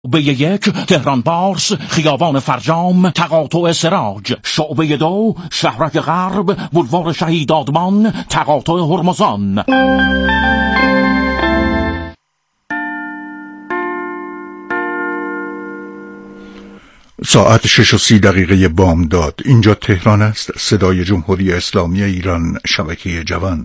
به یک تهران پارس، خیابان فرجام، تقاطع سراج. شعبه 2 شهرک غرب، بولوار شهید آدمان، تقاطع هرمزان. ساعت 6:30 بامداد. اینجا تهران است. صدای جمهوری اسلامی ایران، شبکه جوان.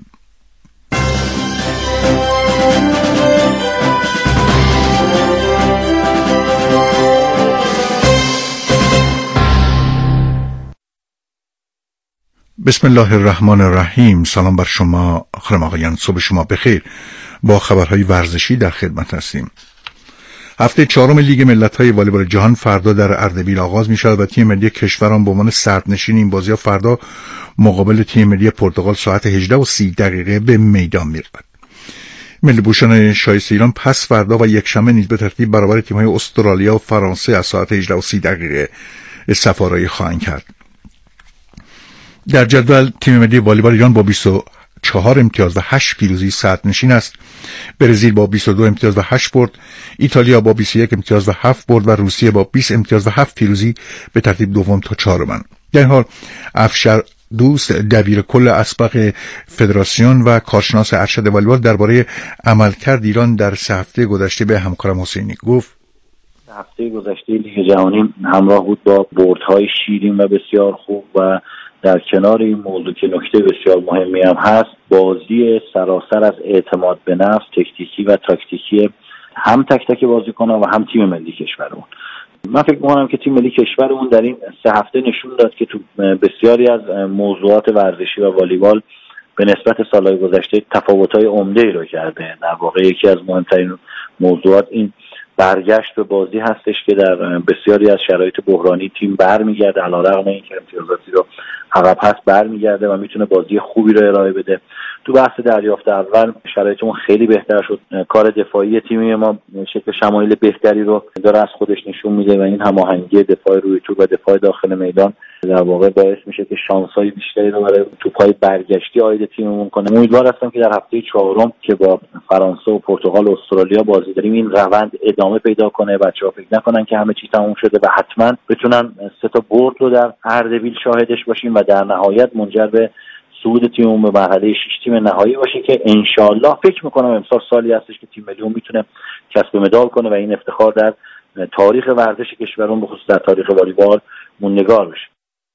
بسم الله الرحمن الرحیم. سلام بر شما خانم آقایان، صبح شما بخیر. با خبرهای ورزشی در خدمت هستیم. هفته 4 لیگ ملت‌های والیبال جهان فردا در اردبیل آغاز می‌شود و تیم ملی کشورمان به عنوان صدرنشین این بازی‌ها فردا مقابل تیم ملی پرتغال ساعت 18:30 به میدان می‌رود. ملی پوشان شایسته ایران پس فردا و یکشنبه نیز به ترتیب برابر تیم‌های استرالیا و فرانسه از ساعت 18:30 سفارایی خواهند کرد. در جدول تیم ملی والیبال ایران با 24 امتیاز و 8 پیروزی صدرنشین است. برزیل با 22 امتیاز و 8 برد، ایتالیا با 21 امتیاز و 7 برد و روسیه با 20 امتیاز و 7 پیروزی به ترتیب دوم تا چهارم. در این حال افشار دوست دبیر کل اسبق فدراسیون و کارشناس ارشد والیبال درباره عملکرد ایران در 3 هفته گذشته به همکارم حسینی گفت: هفته گذشته لیگ جهانی همراه بود با بردهای شیرین و بسیار خوب و در کنار این موضوع که نکته بسیار مهمی هم هست، بازی سراسر از اعتماد به نفس تکتیکی و تاکتیکی هم تک تک بازیکنان و هم تیم ملی کشورمون. من فکر می‌کنم که تیم ملی کشورمون در این 3 هفته نشون داد که تو بسیاری از موضوعات ورزشی و والیبال به نسبت سال‌های گذشته تفاوت‌های عمده‌ای رو کرده. در واقع یکی از مهمترین موضوعات این برگشت به بازی هستش که در بسیاری از شرایط بحرانی تیم برمیگرده، علیرغم اینکه امتیازاتی رو عقب هست برمیگرده و میتونه بازی خوبی رو ارائه بده. تو بحث دریافت اول شرایطمون خیلی بهتر شد. کار دفاعی تیم ما شکل شمایل بهتری رو داره از خودش نشون میده و این هماهنگی دفاع روی توپ و دفاع داخل میدان در واقع باعث میشه که شانس‌های بیشتری رو برای توپ‌های برگشتی عاید تیممون کنه. امیدوار هستم که در هفته 4 که با فرانسه و پرتغال و استرالیا بازی داریم این روند ادامه پیدا کنه، بچه‌ها فکر نکنن که همه چی تموم شده و حتما بتونن 3 تا برد رو در اردبیل شاهدش باشیم و در نهایت منجر به صعود تیممون به مرحله 6 تیم نهایی باشه که انشالله فکر میکنم امسال سالی هستش که تیم ملیمون میتونه کسب مدال کنه و این افتخار در تاریخ ورزش کشورمون به خصوص در تاریخ والیبال موندگار بشه.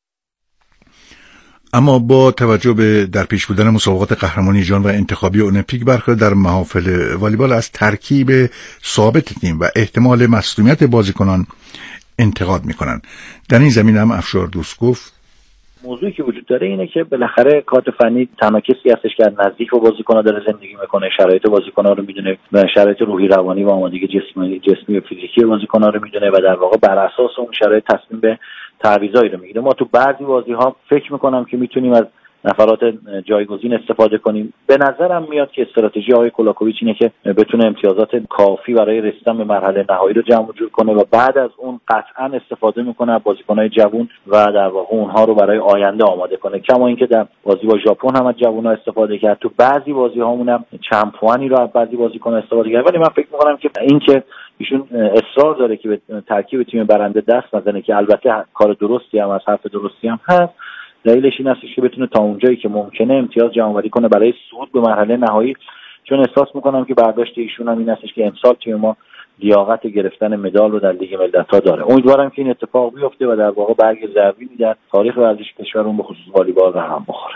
اما با توجه به در پیش بودن مسابقات قهرمانی جهان و انتخابی المپیک، برخی در محافل والیبال از ترکیب ثابت تیم و احتمال مصدومیت بازیکنان انتقاد میکنند. در این زمینه هم افشار دوست گفت: موضوعی که وجود داره اینه که بالاخره کادر فنی تنها کسی هستش که نزدیک به بازیکن‌ها داره زندگی میکنه، شرایط بازیکن‌ها رو میدونه و شرایط روحی روانی و آمادگی جسمی و فیزیکی بازیکن‌ها رو میدونه و در واقع بر اساس اون شرایط تصمیم به تعویضایی رو میگیره. ما تو بعضی بازی‌ها فکر میکنم که میتونیم از نفرات جایگزین استفاده کنیم. به نظرم میاد که استراتژی آقای کولاکوویچ اینه که بتونه امتیازات کافی برای رسیدن به مرحله نهایی رو جمع جور کنه و بعد از اون قطعا استفاده میکنه از بازیکن‌های جوان و در واقع اونها رو برای آینده آماده کنه. کما اینکه در بازی با ژاپن هم از جوان‌ها استفاده کرد، تو بعضی بازی‌هامون هم چمپوانی رو از بعضی بازیکن‌ها استفاده کرد. ولی من فکر میکنم که اینکه ایشون اصرار داره که به ترکیب تیم برنده دست نزنه که البته کار درستی هم از حرف درستی هم هست، دلیلش این است که بتونه تا اونجایی که ممکنه امتیاز جمع‌آوری کنه برای صعود به مرحله نهایی، چون احساس میکنم که برداشت ایشون هم این است که امسال تیم ما لیاقت گرفتن مدال رو در لیگ ملت‌ها داره. امیدوارم که این اتفاق بیفته و در واقع برگ ذهبی در تاریخ ورزش کشورمون به خصوص والیبال رقم بخوره.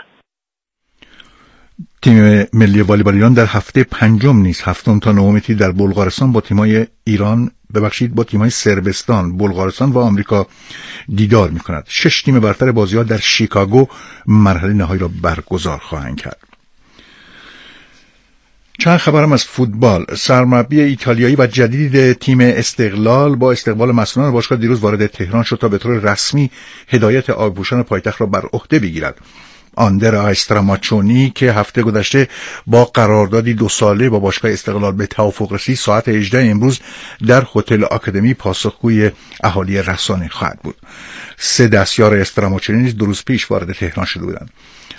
تیم ملی والیبال ایران در هفته 5 نیز 7 تا 9 در بلغارستان با تیم‌های با تیم‌های صربستان، بلغارستان و آمریکا دیدار می‌کند. 6 تیم برتر بازی‌ها در شیکاگو مرحله نهایی را برگزار خواهند کرد. چند خبرم از فوتبال. سرمربی ایتالیایی و جدید تیم استقلال با استقبال مسئولان باشگاه دیروز وارد تهران شد تا به طور رسمی هدایت آبپوشان پایتخت را بر عهده بگیرد. آندرا استراماچونی که هفته گذشته با قراردادی 2 ساله با باشگاه استقلال به توافق رسید، ساعت 18 امروز در هتل آکادمی پاسخگوی اهالی رسانه خواهد بود. 3 دستیار استراماچونی نیز 2 روز پیش وارد تهران شده بودند.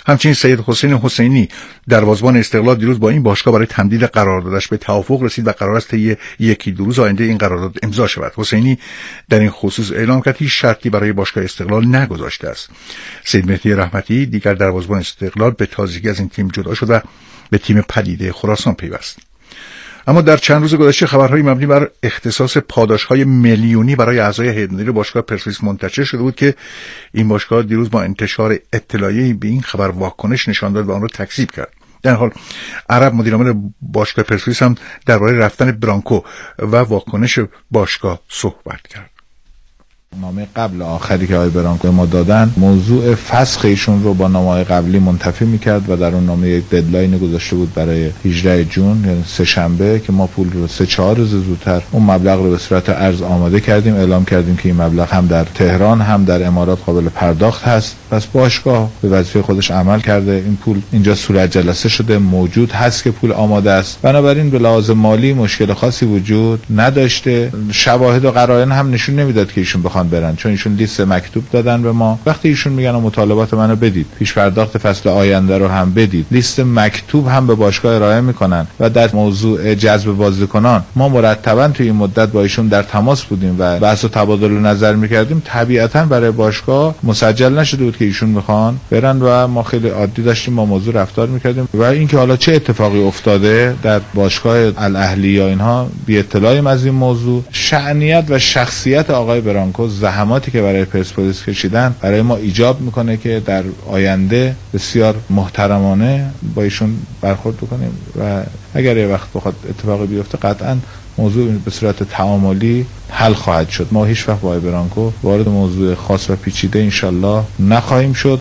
همچنین سید حسین حسینی دروازه‌بان استقلال دیروز با این باشگاه برای تمدید قراردادش به توافق رسید و قرار است طی یکی دو روز آینده این قرارداد امضا شود. حسینی در این خصوص اعلام کرد هیچ شرطی برای باشگاه استقلال نگذاشته است. سید مهدی رحمتی دیگر دروازه‌بان استقلال به تازگی از این تیم جدا شد و به تیم پدیده خراسان پیوست. اما در چند روز گذشته خبرهای مبنی بر اختصاص پاداش‌های میلیونی برای اعضای هیئت مدیره باشگاه پرسپولیس منتشر شده بود که این باشگاه دیروز با انتشار اطلاعیه‌ای به این خبر واکنش نشان داد و آن را تکذیب کرد. در حال عرب مدیرعامل باشگاه پرسپولیس هم درباره رفتن برانکو و واکنش باشگاه صحبت کرد. نامه قبل آخری که آقای برانکو ما دادن موضوع فسخ ایشون رو با نامه‌های قبلی منتفی میکرد و در اون نامه یک ددلاین گذاشته بود برای 18 جون یعنی سه شنبه که ما پول رو 3-4 روز زودتر اون مبلغ رو به صورت ارز آماده کردیم، اعلام کردیم که این مبلغ هم در تهران هم در امارات قابل پرداخت هست. پس باشگاه به وظیفه خودش عمل کرده، این پول اینجا صورت جلسه شده، موجود هست که پول آماده است، بنابراین به لحاظ مالی مشکل خاصی وجود نداشته. شواهد و قرائن هم نشون نمیداد که ایشون بخوان برن، چون ایشون لیست مکتوب دادن به ما. وقتی ایشون میگن مطالبات منو بدید، پیش پرداخت فصل آینده رو هم بدید، لیست مکتوب هم به باشگاه ارائه میکنن و در موضوع جذب بازیکنان ما مرتبا توی این مدت با ایشون در تماس بودیم و بحث و تبادل نظر میکردیم. طبیعتا برای باشگاه مسجل نشده بود که ایشون میخوان برن و ما خیلی عادی داشتیم با موضوع رفتار میکردیم. و اینکه حالا چه اتفاقی افتاده در باشگاه الاهلی یا اینها بی اطلاعیم از این موضوع. شأنیت و شخصیت آقای برانکو، زحماتی که برای پرسپولیس کشیدن برای ما ایجاب میکنه که در آینده بسیار محترمانه با ایشون برخورد بکنیم و اگر یه وقت بخواد اتفاقی بیفته قطعا موضوع به صورت تعاملی حل خواهد شد. ما هیچ وقت با آقای برانکو وارد موضوع خاص و پیچیده انشالله نخواهیم شد.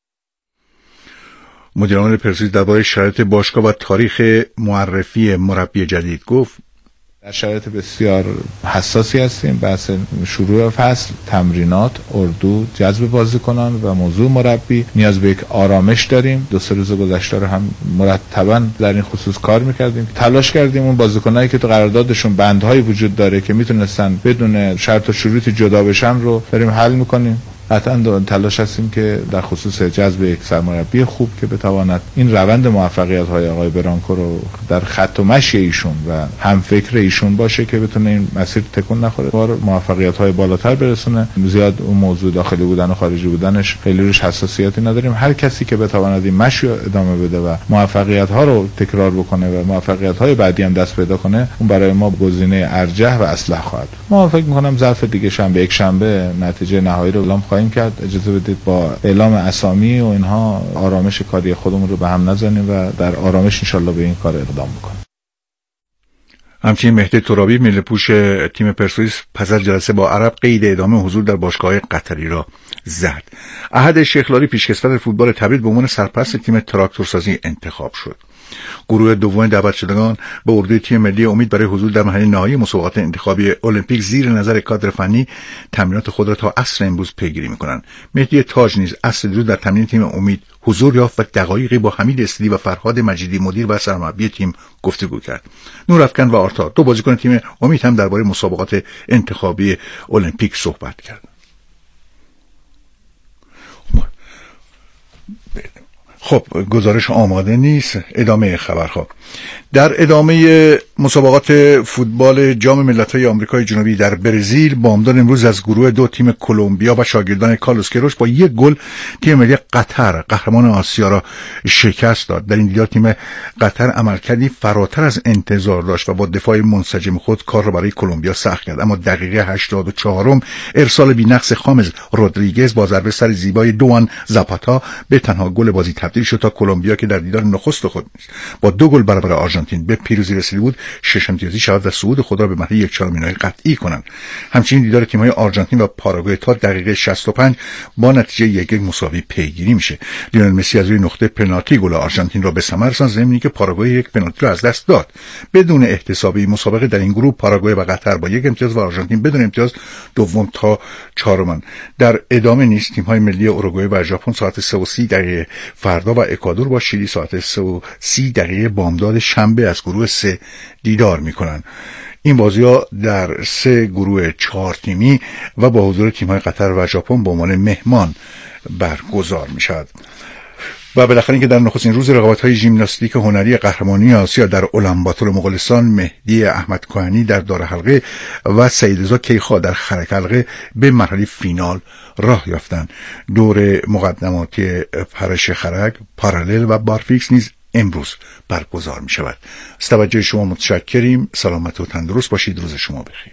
مدیرعامل پرسپولیس درباره شرایط باشگاه و تاریخ معرفی مربی جدید گفت: در شرایط بسیار حساسی هستیم. بحث شروع فصل، تمرینات، اردو، جذب بازیکنان و موضوع مربی نیاز به یک آرامش داریم. 2-3 روز گذشته رو هم مرتباً در این خصوص کار می‌کردیم. تلاش کردیم اون بازیکنایی که تو قراردادشون بندهای وجود داره که میتونستن بدون شرط و شروطی جدا بشن رو داریم حل می‌کنیم. قطعا تلاش هستیم که در خصوص جذب یک سرمربی خوب که بتواند این روند موفقیت‌های آقای برانکو رو در خط و مشی ایشون و هم فکر ایشون باشه که بتونه این مسیر تکون نخوره، بار موفقیت‌های بالاتر برسونه. زیاد اون موضوع داخلی بودن و خارجی بودنش خیلی روش حساسیتی نداریم. هر کسی که بتواند این مشی رو ادامه بده و موفقیت‌ها رو تکرار بکنه و موفقیت‌های بعدی هم دست پیدا کنه، اون برای ما گزینه ارجح و اصلح خواهد. ما فکر می‌کنم ظرف دیگه شنبه، یک شنبه نتیجه نهایی رو اعلام خواهیم کرد. اجازه بدید با اعلام اسامی و اینها آرامش کاری خودمون رو به هم نزنیم و در آرامش انشالله به این کار اقدام بکنیم. همچنین مهدی ترابی ملی‌پوش تیم پرسپولیس پس از جلسه با عرب قید ادامه حضور در باشگاه قطری را زد. احد شیخلاری پیشکسوت فوتبال تبریز به عنوان سرپرست تیم تراکتورسازی انتخاب شد. گروه دوم دعوت شدگان به اردوی تیم ملی امید برای حضور در مرحله نهایی مسابقات انتخابی المپیک زیر نظر کادر فنی تمرینات خود را تا عصر امروز پیگیری می‌کنند. مهدی تاج نیز عصر دیروز در تمرین تیم امید حضور یافت و دقایقی با حمید استیلی و فرهاد مجیدی مدیر و سرمربی تیم گفتگو کرد. نورافکن و آرتا، دو بازیکن تیم امید، هم درباره مسابقات انتخابی المپیک صحبت کردند. خب گزارش آماده نیست. ادامه خبرها. در ادامه مسابقات فوتبال جام ملت‌های آمریکای جنوبی در برزیل، بامداد امروز از گروه 2 تیم کلمبیا و شاگردان کارلوس کیروش با 1 گل تیم ملی قطر قهرمان آسیا را شکست داد. در این دیدار تیم قطر عملکردی فراتر از انتظار داشت و با دفاع منسجم خود کار را برای کلمبیا سخت کرد، اما دقیقه 84 ارسال بی‌نقص خامز رودریگز با ضربه سر زیبای دوان زاپاتا به تنها گل بازی تبدیل شد تا کلمبیا که در دیدار نخست خود با 2 گل برابر آرژانتین به پیروزی رسیده بود 6 امتیازی شود و صعود خود را به مرحله 1/4 نهایی قطعی کنند. همچنین دیدار تیم‌های آرژانتین و پاراگوئه تا دقیقه 65 با نتیجه 1-1 مساوی پیگیری میشه. لیونل مسی از روی نقطه پنالتی گل آرژانتین را به ثمر رساند، ضمن که پاراگوئه 1 پنالتی را از دست داد. بدون احتسابی مسابقه در این گروه پاراگوئه و قطر با 1 امتیاز و آرژانتین بدون امتیاز دوم تا چهارم. در ادامه نیز تیم‌های ملی اوروگوئه و ژاپن ساعت 3:30 فردا و اکوادور با شیلی ساعت 3:30 بامداد شنبه از گروه 3 دیدار می‌کنند. این بازی‌ها در 3 گروه 4 تیمی و با حضور تیم‌های قطر و ژاپن به عنوان مهمان برگزار می‌شود. و بالاخره اینکه در نخستین روز رقابت‌های ژیمناستیک هنری قهرمانی آسیا در اولانباتور مغولستان مهدی احمد کوهنی در دار حلقه و سعید رضا کیخا در خرک حلقه به مرحله فینال راه یافتند. دور مقدماتی پرش خرک، پارالل و بارفیکس نیز امروز برگزار می شود. از توجه شما متشکریم. سلامت و تندرست باشید. روز شما بخیر.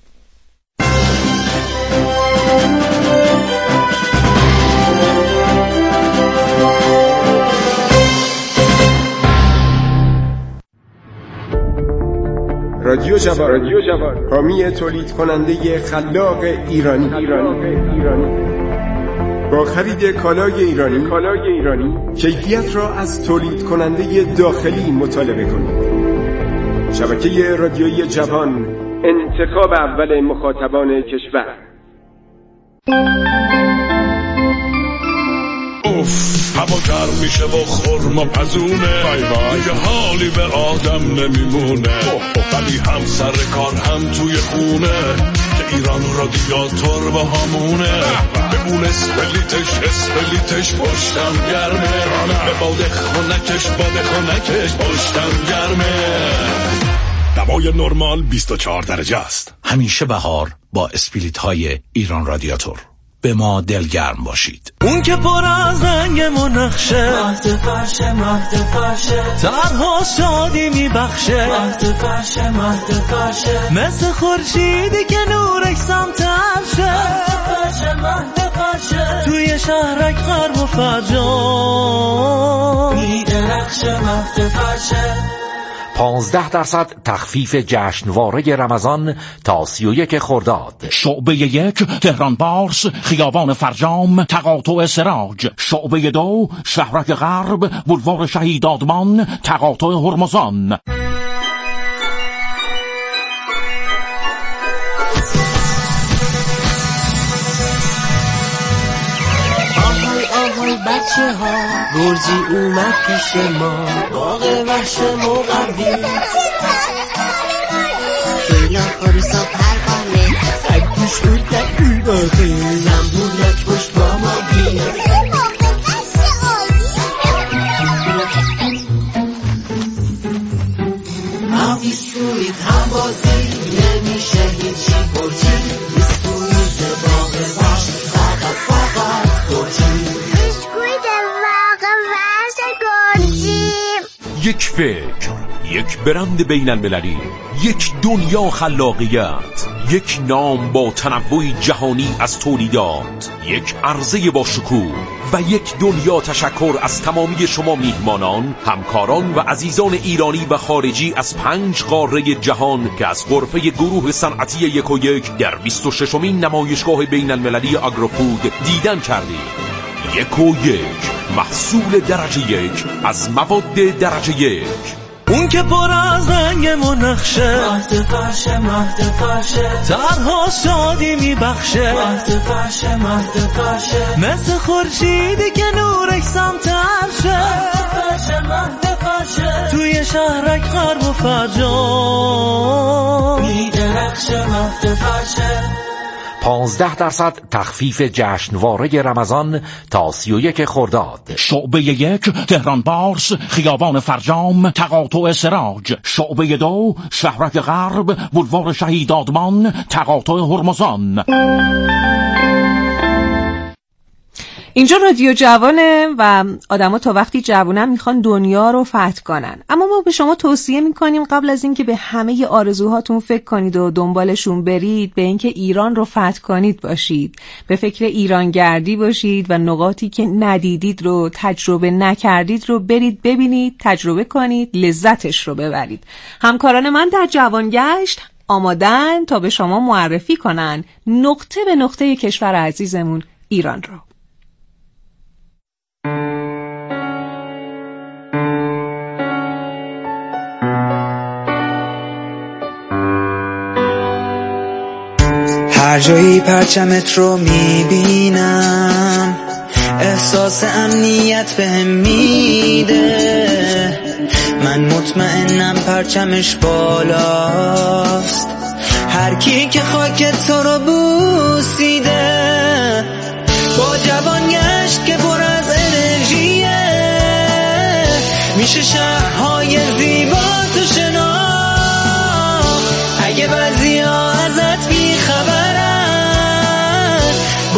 رادیو جوان حامی تولید کننده خلاق ایرانی. با خرید کالای ایرانی کیفیت را از تولید کننده داخلی مطالبه کنید. شبکه رادیویی جوان، انتخاب اول مخاطبان کشور. هوا گرم میشه و خرما پزونه، دیگه حالی به آدم نمیمونه، ولی هم سر کار هم توی خونه که ایران رادیاتور با همونه. به اون اسپلیتش پشتم گرمه، به باد خونکش پشتم گرمه. دوای نرمال 24 درجه است. همیشه بهار با اسپلیت های ایران رادیاتور. به ما دلگرم باشید. اون که پر از رنگ منخشه، مهد فرشه تنها شادی میبخشه، مهد فرشه مثل خورشیدی که نورش سمتر شه، مهد فرشه توی شهرک غرب و فرجام میدرخشه، مهد فرشه. 15% تخفیف جشنواره رمضان تا 31 خرداد. شعبه 1 تهران بارس خیابان فرجام تقاطع سراج. شعبه 2 شهرک غرب بولوار شهید آدمان تقاطع هرمزان. بچه ها گرزی اومد پیش ما، باغ وحش مقوی خیلی آروسا پروانه، سگوش اردک باقی زنبورک پشت با ماگی. هم بیسکویت هم بازی، نمیشه هیچی برچی، بیسکویت باغ وحش فقط گرچی. یک فکر، یک برند بین المللی، یک دنیا خلاقیت، یک نام با تنوع جهانی از تولیدات، یک عرضه با شکوه و یک دنیا تشکر از تمامی شما میهمانان، همکاران و عزیزان ایرانی و خارجی از 5 قاره جهان که از غرفه گروه صنعتی 1&1 در 26مین نمایشگاه بین المللی آگروفود دیدن کردید. 1&1 محصول درجه 1 از مواد درجه 1. اون که پر از رنگ منخشه، مهد فرشه تنها شادی میبخشه، مهد فرشه مثل خورشیدی که نورش سمتر شه، مهد فرشه توی شهرک غرب و فرجام میدرخشه، مهد فرشه. 15% تخفیف جشنواره رمضان تا 31 خرداد. شعبه 1 تهران بارس خیابان فرجام تقاطع سراج. شعبه 2 شهرک غرب بولوار شهید آدمان تقاطع هرمزان. اینجا رادیو جوانه و آدما تا وقتی جوونن میخوان دنیا رو فتح کنن، اما ما به شما توصیه میکنیم قبل از اینکه به همه آرزوهاتون فکر کنید و دنبالشون برید، به اینکه ایران رو فتح کنید باشید، به فکر ایرانگردی باشید و نقاطی که ندیدید رو، تجربه نکردید رو برید ببینید، تجربه کنید، لذتش رو ببرید. همکاران من در جوانگشت آمادن تا به شما معرفی کنن نقطه به نقطه کشور عزیزمون ایران رو. هر جایی پرچمت رو میبینم احساس امنیت بهم میده، من مطمئنم پرچمش بالاست، هر کی که خاک تو رو بوسیده، با جوانگشت که پر از انرژیه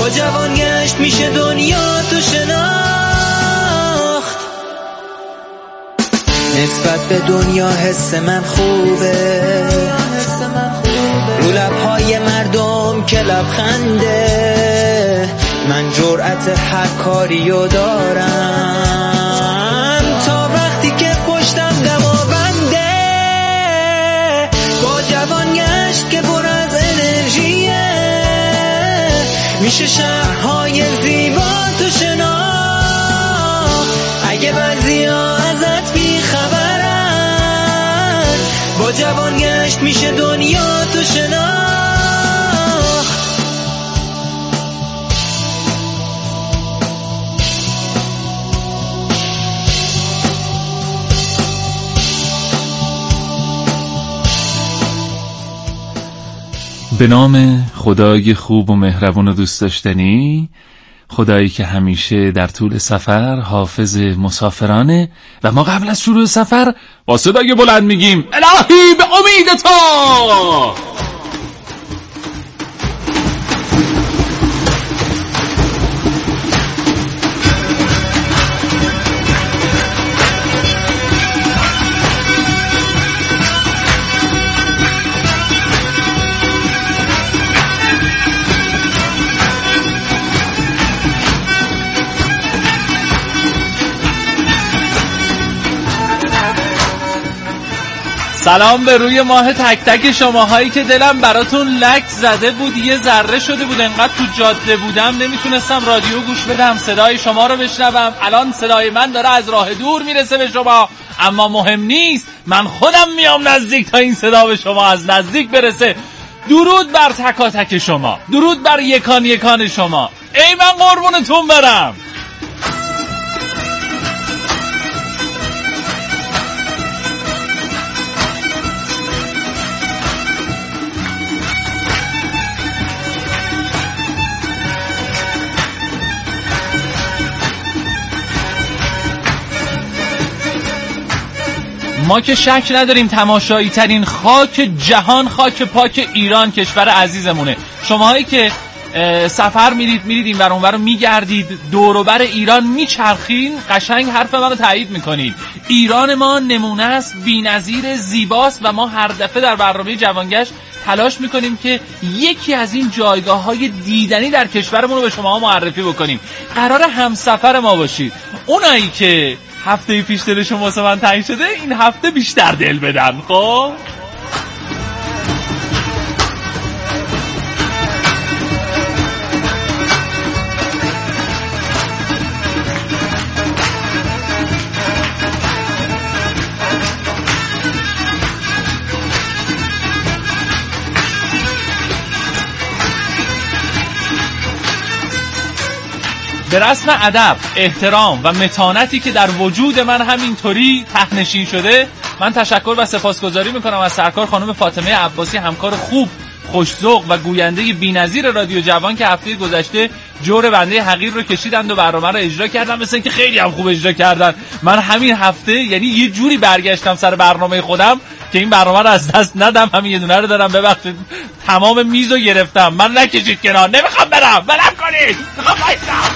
با جوان گشت میشه دنیا تو شناخت. نسبت به دنیا حس من خوبه، رو لبهای مردم که لبخنده، من جرأت هر کاریو دارم تا وقتی که پشتم دماونده. با جوان گشت که پر از انرژیه، میشه شهرهای زیبا تو شناخت. اگه بعضیا ازت بیخبرن، با جوان گشت میشه دنیا تو شناخت. به نام خدای خوب و مهربون و دوست داشتنی، خدایی که همیشه در طول سفر حافظ مسافرانه و ما قبل از شروع سفر با صدای بلند میگیم الهی به امید تو. سلام به روی ماه تک تک شماهایی که دلم براتون لک زده بود، یه ذره شده بود انقدر تو جاده بودم نمیتونستم رادیو گوش بدم صدای شما رو بشنوم. الان صدای من داره از راه دور میرسه به شما، اما مهم نیست، من خودم میام نزدیک تا این صدا به شما از نزدیک برسه. درود بر تک تک شما، درود بر یکان یکان شما. ای من قربونتون برم. ما که شک نداریم تماشایی ترین خاک جهان خاک پاک ایران کشور عزیزمونه. شماهایی که سفر میرید این ور اون ور میگردید، دور و بر ایران میچرخین، قشنگ حرف منو تایید میکنید. ایران ما نمونه است، بی‌نظیر زیباست و ما هر دفعه در برنامه جوانگشت تلاش میکنیم که یکی از این جایگاه‌های دیدنی در کشورمون رو به شما معرفی بکنیم. قرار همسفر ما باشید. اونایی که هفته پیش دلشون واسه من تنگ شده این هفته بیشتر دل بدن. خب به رسم ادب، احترام و متانتی که در وجود من همینطوری ته‌نشین شده، من تشکر و سپاسگزاری میکنم از سرکار خانم فاطمه عباسی، همکار خوب، خوش‌ذوق و گوینده بی‌نظیر رادیو جوان که هفته گذشته جور بنده حقیر رو کشیدند و برنامه رو اجرا کردن. مثل اینکه خیلی هم خوب اجرا کردن. من همین هفته یعنی یه جوری برگشتم سر برنامه خودم که این برنامه رو از دست ندم. همین یه دونه رو دارم، ببخشید تمام میزو گرفتم. من نکشید کنار، نمیخوام برم، ولم کنید، میخوام وایسم.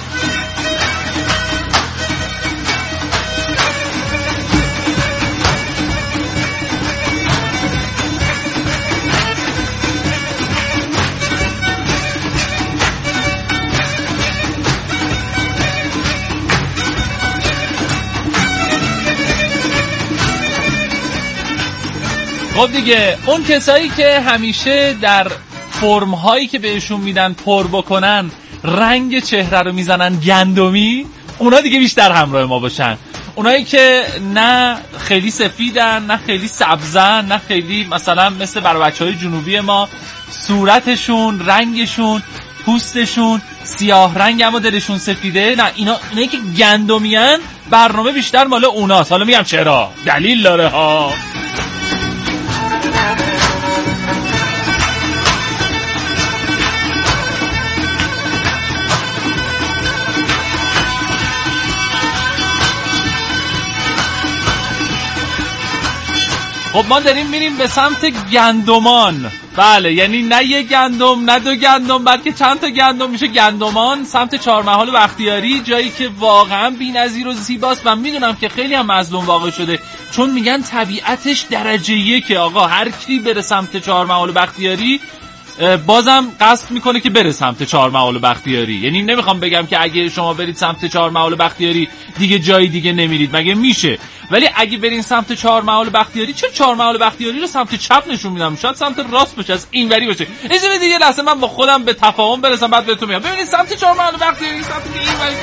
خب دیگه اون کسایی که همیشه در فرم هایی که بهشون میدن پر بکنن رنگ چهره رو میزنن گندمی، اونا دیگه بیشتر همراه ما باشن. اونایی که نه خیلی سفیدن، نه خیلی سبزن، نه خیلی مثلا مثل برای بچهای جنوبی ما صورتشون، رنگشون، پوستشون سیاه رنگ اما دلشون سفیده، نه اینایی که گندمیان، برنامه بیشتر مال اوناست. حالا میگم چرا، دلیل داره ها. خب ما داریم میریم به سمت گندمان. بله، یعنی نه یه گندم نه دو گندم بلکه چند تا گندم، میشه گندمان، سمت چهارمحال بختیاری، جایی که واقعا بی‌نظیر و زیباست و میدونم که خیلی هم مظلوم واقع شده، چون میگن طبیعتش درجه یکه. آقا هر کی بره سمت چهارمحال بختیاری بازم قصد میکنه که بره سمت چهارمحال بختیاری. یعنی نمیخوام بگم که اگه شما برید سمت چهارمحال بختیاری دیگه جایی دیگه نمیرید، مگه میشه؟ ولی اگه برین سمت چهارمحال بختیاری، چه چهارمحال بختیاری رو سمت چپ نشون میدم، شاید سمت راست باشه، از اینوری باشه. اجازه دیگه لحظه من با خودم به تفاهم برسم بعد بهتون میگم. ببینید سمت چهارمحال بختیاری سمت اینوری.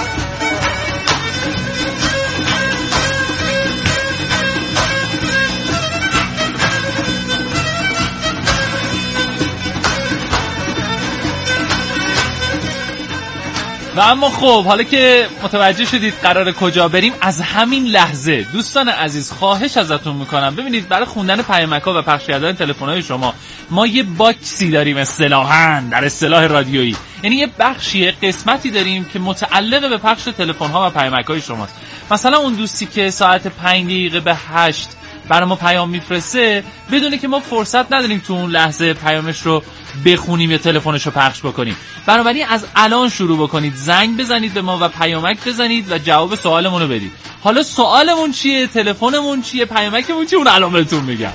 و اما خب حالا که متوجه شدید قراره کجا بریم، از همین لحظه دوستان عزیز خواهش ازتون میکنم ببینید برای خوندن پیامک‌ها و پخش کردن تلفن‌های شما ما یه باکسی داریم، اصطلاحاً در اصطلاح رادیویی، یعنی یه بخشی قسمتی داریم که متعلق به پخش تلفن‌ها و پیامک‌های شماست. مثلا اون دوستی که ساعت 5 دقیقه به 8 برای ما پیام میفرسته بدونه که ما فرصت نداریم تو اون لحظه پیامش رو بخونیم یا تلفنش رو پخش بکنیم. بنابراین از الان شروع بکنید، زنگ بزنید به ما و پیامک بزنید و جواب سوالمون رو بدید. حالا سوالمون چیه، تلفنمون چیه، پیامکمون چیه، اون الان بهتون میگم.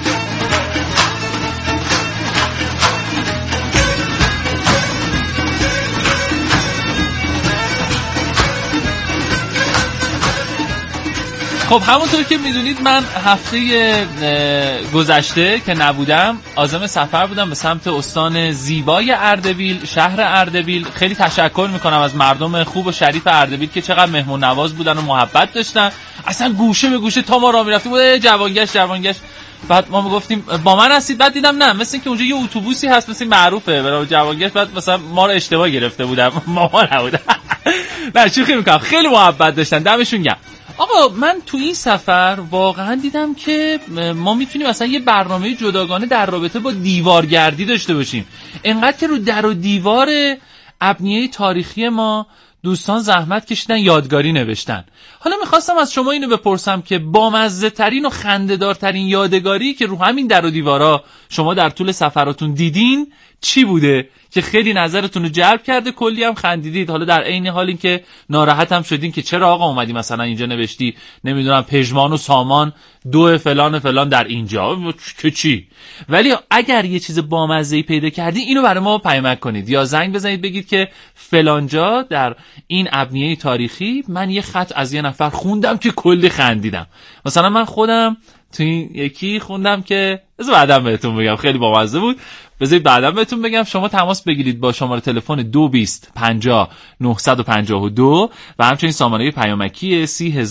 خب همونطور که میدونید من هفته گذشته که نبودم عازم سفر بودم به سمت استان زیبای اردبیل، شهر اردبیل. خیلی تشکر میکنم از مردم خوب و شریف اردبیل که چقدر مهمون نواز بودن و محبت داشتن. اصلا گوشه به گوشه تا ما راه میرفتیم بود جوانگشت. بعد ما میگفتیم با من هستید، بعد دیدم نه، مثل اینکه اونجا یه اتوبوسی هست مثل معروفه برای جوانگشت، بعد مثلا ما رو اشتباه گرفته بودم ما نبودم. نه شوخی میکنم، خیلی محبت داشتن، دمشون گرم. آقا من تو این سفر واقعا دیدم که ما میتونیم اصلا یه برنامه جداگانه در رابطه با دیوارگردی داشته باشیم. انقدر که رو در و دیوار ابنیه تاریخی ما دوستان زحمت کشیدن، یادگاری نوشتن. حالا میخواستم از شما اینو بپرسم که بامزه ترین و خنده‌دارترین یادگاری که رو همین در و دیوارا شما در طول سفراتون دیدین چی بوده که خیلی نظرتون رو جلب کرده، کلی هم خندیدید؟ حالا در عین حال این که ناراحت هم شدین که چرا آقا اومدی مثلا اینجا نوشتی نمیدونم پژمان و سامان دو فلان در اینجا که چی. ولی اگر یه چیز بامزه‌ای پیدا کردی اینو برای ما پیامک کنید یا زنگ بزنید بگید که فلانجا در این ابنیه تاریخی من یه خط از یه نفر خوندم که کلی خندیدم. مثلا من خودم تو این یکی خوندم که بعداً بهتون بگم، خیلی بامزه بود. بذارید بعداً بهتون بگم. شما تماس بگیرید با شماره تلفن 220 50 952 و همچنین سامانه پیامکی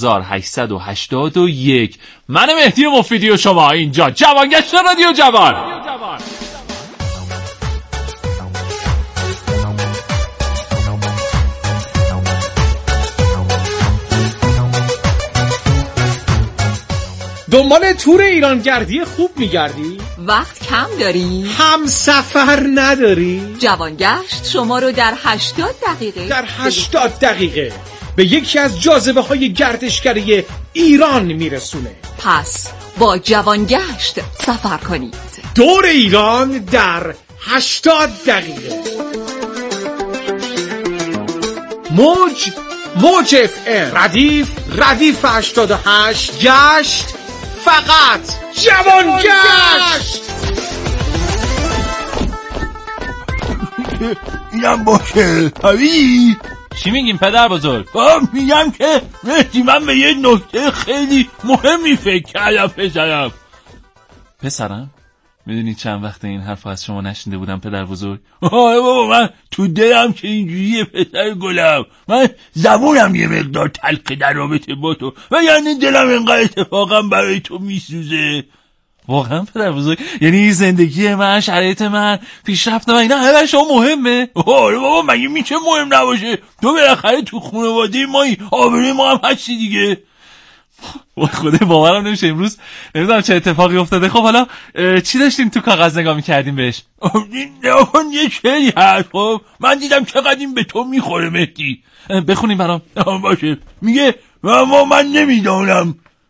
3881. من مهدی مفیدی و شما اینجا جوانگشت رادیو جوان. دنبال تور ایرانگردی خوب میگردی؟ وقت کم داری؟ هم سفر نداری؟ جوانگشت شما رو در 80 دقیقه به یکی از جاذبه های گردشگری ایران میرسونه. پس با جوانگشت سفر کنید. دور ایران در 80 دقیقه. موج FM ردیف 88 گشت، فقط جوانگشت. اینم باشه حبیبی. چی میگیم پدر بزرگ؟ میگم که مهدی من به یه نکته خیلی مهمی فکر کردم پسرم میدونی چند وقت این حرف از شما نشنیده بودم پدر بزرگ؟ بابا من تو دلم که اینجوریه پسر گلم، من زبونم یه مقدار تلخه در رابطه با تو و یعنی دلم اینقدر اتفاقا برای تو میسوزه. واقعا پدر بزرگ؟ یعنی زندگی من، شرایط من، پیشرفت من اینا همه شما مهمه؟ بابا مگه میشه مهم نباشه؟ تو بالاخره تو خانواده مایی، آبروی ما هم هستی دیگه. خدا باورم نمیشه امروز نمیدونم چه اتفاقی افتاده. خب حالا چی داشتیم تو کاغذ نگاه میکردیم بهش؟ یه چیزی هست. خب من دیدم چقدر این به تو میخوره مهدی. بخونیم برام. باشه. میگه من نمیدانم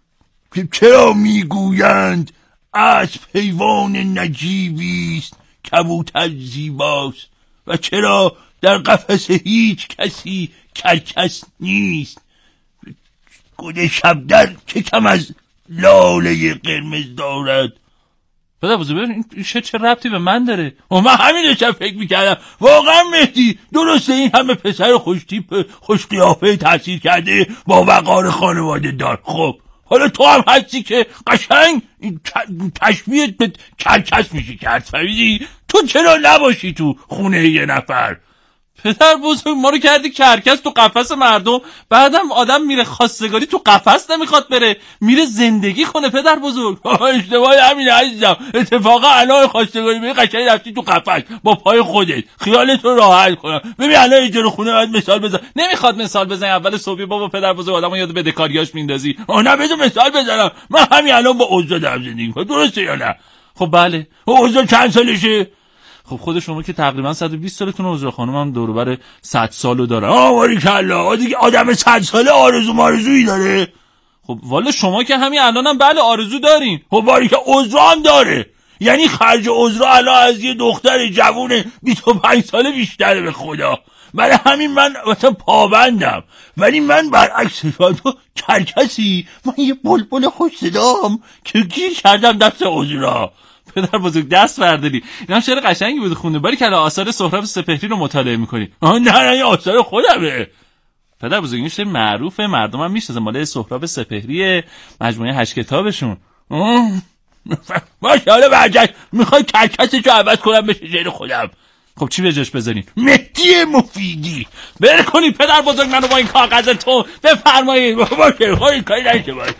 که چرا میگویند اسب حیوان نجیبیست، کبوتر زیباست و چرا در قفس هیچ کسی کرکس نیست. گل شبدر که کم از لاله قرمز دارد. پدر بزرگ این چه ربطی به من داره؟ من همین داشتم فکر میکردم. واقعا مهدی درسته این همه پسر خوشتیپ خوش قیافه تحصیل کرده با وقار خانواده دار. خب حالا تو هم هستی که قشنگ تشبیهت به کرکس میشه کرد، فهمیدی؟ تو چرا نباشی تو خونه یه نفر؟ پدر بزرگ ما رو کردی کرکس تو قفس مردم، بعدم آدم میره خواستگاری تو قفس نمیخواد بره، میره زندگی کنه. پدر بزرگ اشتباه همینه عزیزم. اتفاقا الان خواستگاری میره قشنگ رفتی تو قفس با پای خودت، خیالت رو راحت کنم. ببین الان اجاره خونه باید مثال بزن. نمیخواد مثال بزنی اول صبح بابا پدر بزرگ آدمو یاد بدهکاریاش میندازی. نه بذار مثال بزنم. من همین الان با اوضاع دارم زندگی میکنم، درسته یا نه؟ خب بله. اوضاع چند سالشه؟ خب خود شما که تقریبا 120 سالتون عذرا خانم هم دور و بر 100 سالو داره. باریکلا. دیگه آدم 100 ساله آرزویی داره؟ خب والا شما که همین الانم بله آرزو دارین. خب باریکلا عذرا هم داره. یعنی خرج عذرا الان از یه دختر جوون 25 ساله بیشتره به خدا. برای همین من مثلا پابندم. ولی من برعکس تو کرکسی، من یه بلبل خوش صدام که گیر کردم دست عذرا. پدر بزرگ دست برداری. اینم شعر قشنگی بود خونده. باری که آثار سهراب سپهری رو مطالعه می‌کنی. نه این آثار خودمه. پدر بزرگ این شعر معروفه، مردم هم میشناسن، مال سهراب سپهری، مجموعه 8 کتابشون. ماشاءالله برجک میخوای کرکسشو عوض کنم بشه شعر خودم. خب چی به جاش بذارین؟ مهدی مفیدی. بره کنی پدر بزرگ منو با این کاغذ تو بفرمایید. باشه خواهی کاری نشه باید.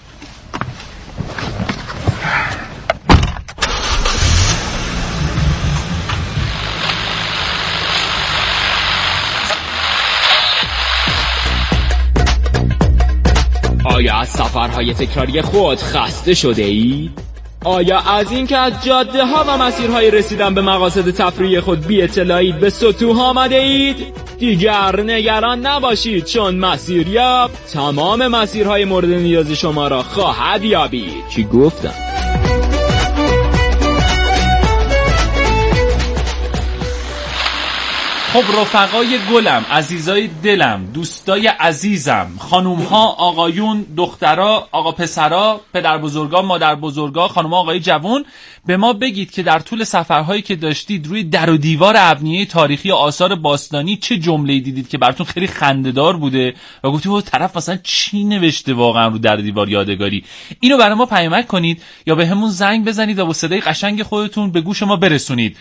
آیا از سفرهای تکراری خود خسته شده اید؟ آیا از این که از جاده ها و مسیرهای رسیدن به مقاصد تفریحی خود بی اطلاعید به سطوح آمده اید؟ دیگر نگران نباشید، چون مسیریاب تمام مسیرهای مورد نیاز شما را خواهد یابید. چی گفتم؟ خب رفقای گلم، عزیزای دلم، دوستای عزیزم، خانومها، آقایون، دخترا، آقا پسرا، پدر بزرگا، مادر بزرگا، خانوما، آقای جوان، به ما بگید که در طول سفرهایی که داشتید روی در و دیوار ابنیه تاریخی آثار باستانی چه جمله‌ای دیدید که براتون خیلی خنده‌دار بوده و گفتید اون طرف مثلا چی نوشته واقعا رو در دیوار یادگاری. اینو برای ما پیامک کنید یا به همون زنگ بزنید و با صدای قشنگ خودتون به گوش ما برسونید.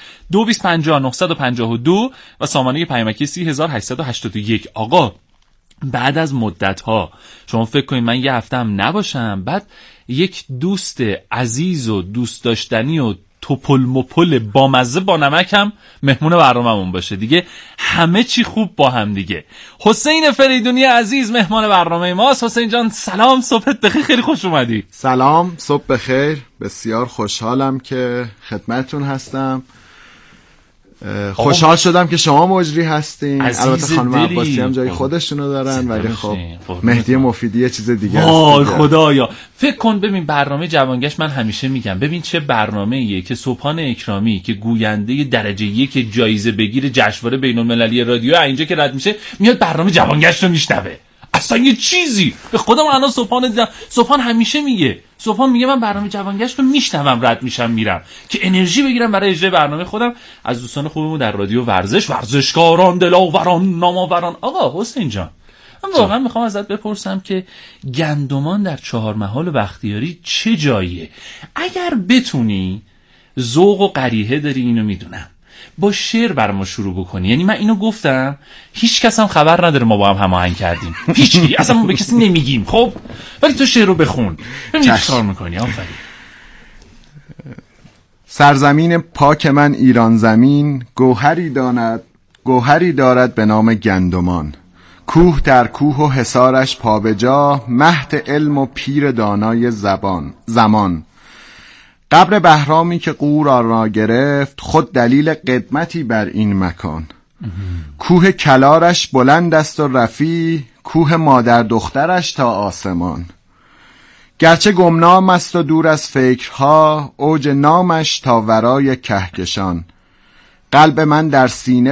2250 و سامانه پیامکی 3881. آقا بعد از مدت‌ها شما فکر کنید من یه هفته هم نباشم، بعد یک دوست عزیز و دوست داشتنی و توپل مپل با مزه با نمکم مهمون برنامه‌مون باشه دیگه، همه چی خوب با هم دیگه. حسین فریدونی عزیز مهمان برنامه ماست. حسین جان سلام، صبحت بخیر، خیلی خوش اومدی. سلام، صبح بخیر، بسیار خوشحالم که خدمتتون هستم. خوشحال شدم که شما مجری هستین. البته خانم عباسی هم جای خودشونو دارن، ولی خب مهدی مفیدی یه چیز دیگه است. وای خدایا، فکر کن ببین برنامه جوانگشت، من همیشه میگم ببین چه برنامه‌ایه که سبحان اکرامی که گوینده درجه 1 جایزه بگیر جشنواره بین‌المللی رادیو اینجا که رد میشه میاد برنامه جوانگشت رو میشنوه. اصلا یه چیزی به خودم الان سبحان دیدم. سبحان همیشه میگه، سبحان میگه من برنامه جوانگشت رو میشنوم رد میشم میرم که انرژی بگیرم برای اجرای برنامه خودم. از دوستان خوبمون در رادیو ورزشکاران، دلاوران، نامآوران. آقا حسین جان من واقعا میخوام ازت بپرسم که گندمان در چهارمحال و بختیاری چه جاییه؟ اگر بتونی، ذوق و قریحه داری اینو میدونم، با شعر برام شروع بکنی. یعنی من اینو گفتم هیچ کس هم خبر نداره ما با هم هماهنگ کردیم، هیچکی اصلا به کسی نمیگیم. خب ولی تو شعر رو بخون ببین چه کار میکنی. آفرین. سرزمین پاک من ایران زمین، گوهری دارد به نام گندمان. کوه در کوه و حصارش پابجا، مهد علم و پیر دانای زمان. قبر بهرامی که غور را گرفت، خود دلیل قدمتی بر این مکان. کوه کلارش بلند است و رفیع، کوه مادر دخترش تا آسمان. گرچه گمنام است و دور از فکرها، اوج نامش تا ورای کهکشان. قلب من در سینه